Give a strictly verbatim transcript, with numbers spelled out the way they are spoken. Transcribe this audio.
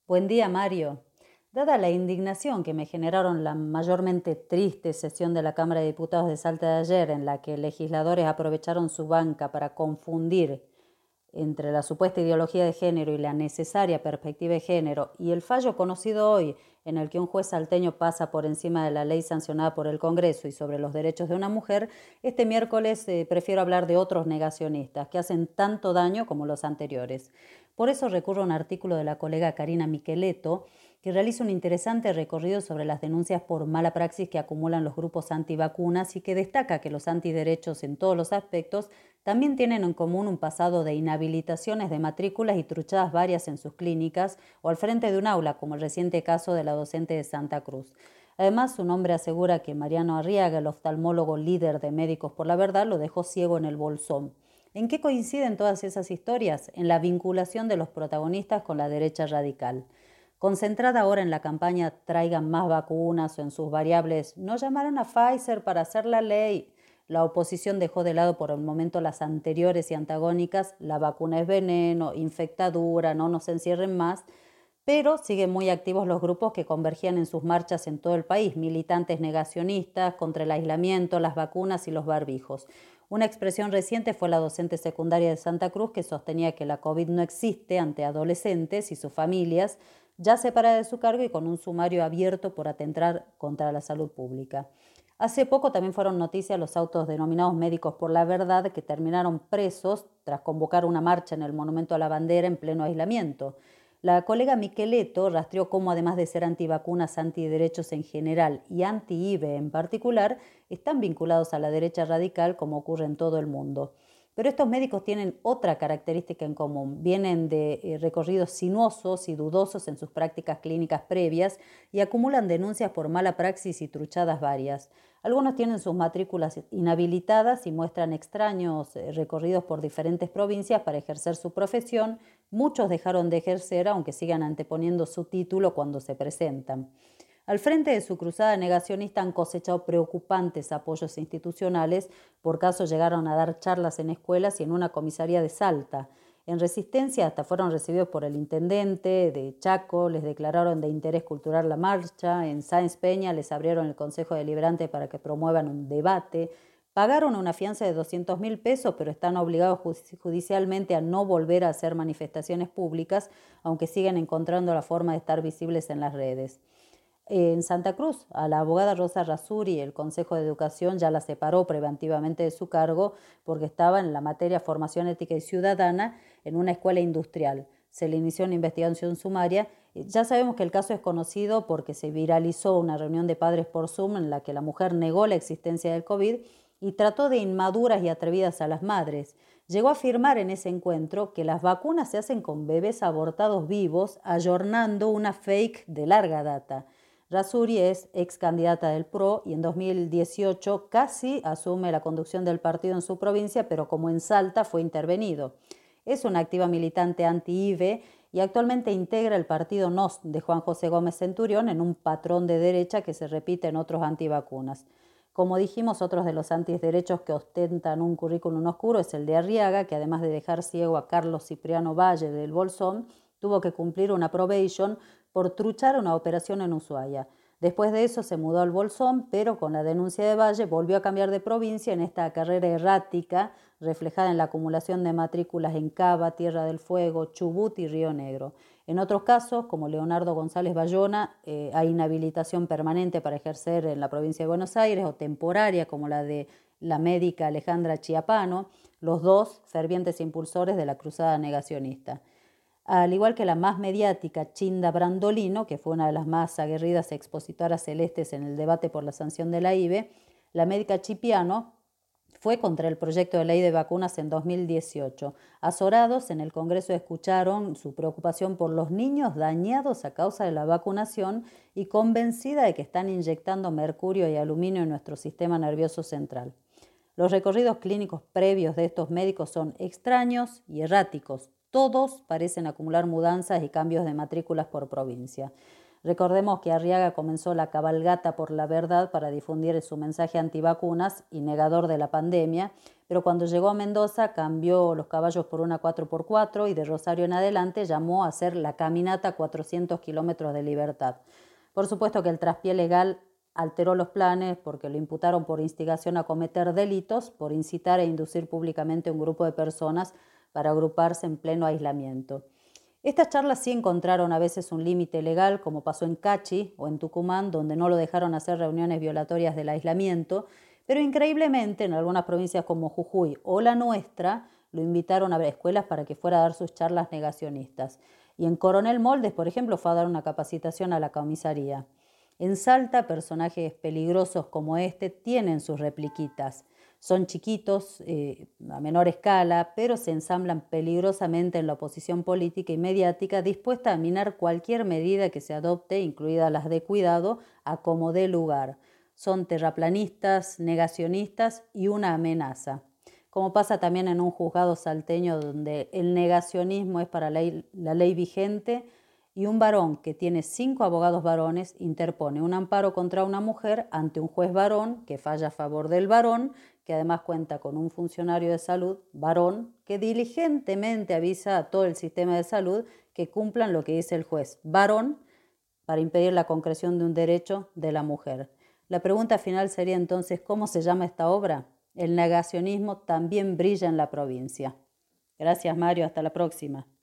Buen día, Mario. Dada la indignación que me generaron la mayormente triste sesión de la Cámara de Diputados de Salta de ayer, en la que legisladores aprovecharon su banca para confundir entre la supuesta ideología de género y la necesaria perspectiva de género, y el fallo conocido hoy, en el que un juez salteño pasa por encima de la ley sancionada por el Congreso y sobre los derechos de una mujer, este miércoles eh, prefiero hablar de otros negacionistas que hacen tanto daño como los anteriores. Por eso recurro a un artículo de la colega Karina Micheletto, que realiza un interesante recorrido sobre las denuncias por mala praxis que acumulan los grupos antivacunas y que destaca que los antiderechos en todos los aspectos también tienen en común un pasado de inhabilitaciones de matrículas y truchadas varias en sus clínicas o al frente de un aula, como el reciente caso de la docente de Santa Cruz. Además, su nombre asegura que Mariano Arriaga, el oftalmólogo líder de Médicos por la Verdad, lo dejó ciego en el Bolsón. ¿En qué coinciden todas esas historias? En la vinculación de los protagonistas con la derecha radical. Concentrada ahora en la campaña Traigan más vacunas o en sus variables No llamaron a Pfizer para hacer la ley, la oposición dejó de lado por el momento las anteriores y antagónicas, la vacuna es veneno, infectadura, no nos encierren más, pero siguen muy activos los grupos que convergían en sus marchas en todo el país, militantes negacionistas contra el aislamiento, las vacunas y los barbijos. Una expresión reciente fue la docente secundaria de Santa Cruz que sostenía que la COVID no existe ante adolescentes y sus familias, ya separada de su cargo y con un sumario abierto por atentar contra la salud pública. Hace poco también fueron noticias los autos denominados Médicos por la Verdad que terminaron presos tras convocar una marcha en el Monumento a la Bandera en pleno aislamiento. La colega Micheletto rastreó cómo, además de ser antivacunas, antiderechos en general y anti-I V E en particular, están vinculados a la derecha radical como ocurre en todo el mundo. Pero estos médicos tienen otra característica en común. Vienen de eh, recorridos sinuosos y dudosos en sus prácticas clínicas previas y acumulan denuncias por mala praxis y truchadas varias. Algunos tienen sus matrículas inhabilitadas y muestran extraños eh, recorridos por diferentes provincias para ejercer su profesión. Muchos dejaron de ejercer, aunque sigan anteponiendo su título cuando se presentan. Al frente de su cruzada negacionista han cosechado preocupantes apoyos institucionales, por caso llegaron a dar charlas en escuelas y en una comisaría de Salta. En Resistencia hasta fueron recibidos por el intendente de Chaco, les declararon de interés cultural la marcha, en Sáenz Peña les abrieron el Consejo Deliberante para que promuevan un debate, pagaron una fianza de doscientos mil pesos, pero están obligados judicialmente a no volver a hacer manifestaciones públicas, aunque siguen encontrando la forma de estar visibles en las redes. En Santa Cruz, a la abogada Rosa Rasuri, el Consejo de Educación ya la separó preventivamente de su cargo porque estaba en la materia Formación Ética y Ciudadana en una escuela industrial. Se le inició una investigación sumaria. Ya sabemos que el caso es conocido porque se viralizó una reunión de padres por Zoom en la que la mujer negó la existencia del COVID y trató de inmaduras y atrevidas a las madres. Llegó a afirmar en ese encuentro que las vacunas se hacen con bebés abortados vivos, ayornando una fake de larga data. Rasuri es ex candidata del P R O y en dos mil dieciocho casi asume la conducción del partido en su provincia, pero como en Salta fue intervenido. Es una activa militante anti-I V E y actualmente integra el partido N O S de Juan José Gómez Centurión en un patrón de derecha que se repite en otros antivacunas. Como dijimos, otros de los antiderechos que ostentan un currículum oscuro es el de Arriaga, que además de dejar ciego a Carlos Cipriano Valle del Bolsón, tuvo que cumplir una probation por truchar una operación en Ushuaia. Después de eso se mudó al Bolsón, pero con la denuncia de Valle volvió a cambiar de provincia en esta carrera errática reflejada en la acumulación de matrículas en Cava, Tierra del Fuego, Chubut y Río Negro. En otros casos, como Leonardo González Bayona, eh, hay inhabilitación permanente para ejercer en la provincia de Buenos Aires o temporaria, como la de la médica Alejandra Chiapano, los dos fervientes impulsores de la cruzada negacionista. Al igual que la más mediática Chinda Brandolino, que fue una de las más aguerridas expositoras celestes en el debate por la sanción de la I V E, la médica Chipiano fue contra el proyecto de ley de vacunas en dos mil dieciocho. Azorados, en el Congreso escucharon su preocupación por los niños dañados a causa de la vacunación y convencida de que están inyectando mercurio y aluminio en nuestro sistema nervioso central. Los recorridos clínicos previos de estos médicos son extraños y erráticos. Todos parecen acumular mudanzas y cambios de matrículas por provincia. Recordemos que Arriaga comenzó la cabalgata por la verdad para difundir su mensaje antivacunas y negador de la pandemia, pero cuando llegó a Mendoza cambió los caballos por una cuatro por cuatro y de Rosario en adelante llamó a hacer la caminata cuatrocientos kilómetros de libertad. Por supuesto que el traspié legal alteró los planes porque lo imputaron por instigación a cometer delitos, por incitar e inducir públicamente a un grupo de personas para agruparse en pleno aislamiento. Estas charlas sí encontraron a veces un límite legal, como pasó en Cachi o en Tucumán, donde no lo dejaron hacer reuniones violatorias del aislamiento, pero increíblemente en algunas provincias como Jujuy o la nuestra lo invitaron a escuelas para que fuera a dar sus charlas negacionistas. Y en Coronel Moldes, por ejemplo, fue a dar una capacitación a la comisaría. En Salta, personajes peligrosos como este tienen sus repliquitas. Son chiquitos, eh, a menor escala, pero se ensamblan peligrosamente en la oposición política y mediática, dispuesta a minar cualquier medida que se adopte, incluidas las de cuidado, a como dé lugar. Son terraplanistas, negacionistas y una amenaza. Como pasa también en un juzgado salteño donde el negacionismo es para la ley, la ley vigente, y un varón que tiene cinco abogados varones interpone un amparo contra una mujer ante un juez varón que falla a favor del varón, que además cuenta con un funcionario de salud varón que diligentemente avisa a todo el sistema de salud que cumplan lo que dice el juez varón para impedir la concreción de un derecho de la mujer. La pregunta final sería entonces, ¿cómo se llama esta obra? El negacionismo también brilla en la provincia. Gracias, Mario. Hasta la próxima.